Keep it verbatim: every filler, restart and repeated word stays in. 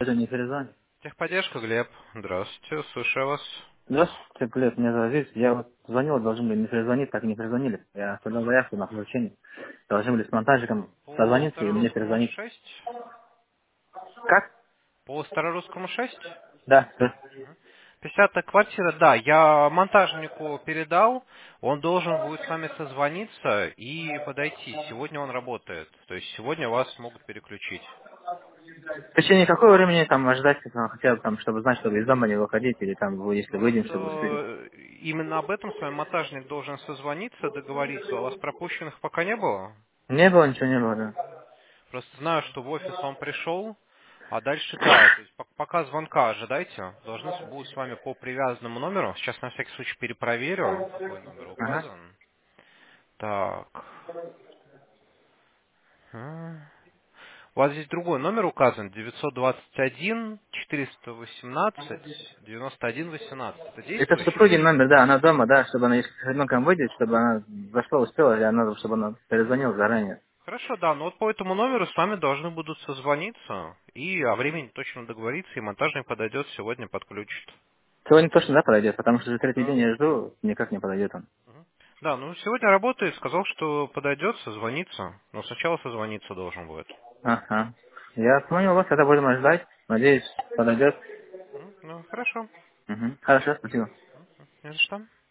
Это не перезвонит. Техподдержка, Глеб. Здравствуйте, слушаю вас. Здравствуйте, Глеб, меня зовут Вик. Я вот звонил, должны были не перезвонить, так и не перезвонили. Я оставлял заявку на получение. Должны были с монтажиком По созвониться и мне Старорусскому перезвонить. шесть? Как? По Старорусскому шесть? Да, да. Пятидесятая квартира, да, я монтажнику передал, он должен будет с вами созвониться и подойти. Сегодня он работает, то есть сегодня вас могут переключить. В течение какого времени там ожидать, ну, хотя бы там, чтобы знать, чтобы из дома не выходить, или там, вы- если выйдем, чтобы успели? Просто именно об этом с вами монтажник должен созвониться, договориться. У вас пропущенных пока не было? Не было, ничего не было, да. Просто знаю, что в офис он пришел, а дальше да, то есть пок- пока звонка ожидайте, должны с- будут с вами по привязанному номеру. Сейчас на всякий случай перепроверю, какой номер Ага. указан. Так. М. У вас здесь другой номер указан, девятьсот двадцать один четыреста восемнадцать девяносто один восемнадцать. Это Это действующий? супругин номер, да, она дома, да, чтобы она, если с ребенком выйдет, чтобы она зашла, успела, или она, чтобы она перезвонила заранее. Хорошо, да, но вот по этому номеру с вами должны будут созвониться и о времени точно договориться, и монтажник подойдет сегодня, подключит. Сегодня точно, да, подойдет, потому что уже третий Да. день я жду, никак не подойдет он. Мгм. Да, ну сегодня работает, сказал, что подойдет, созвонится. Но сначала созвониться должен будет. Ага. Я понял вас, тогда будем ждать. Надеюсь, подойдет. М, Ну, хорошо. Угу. Хорошо, спасибо. Не за что.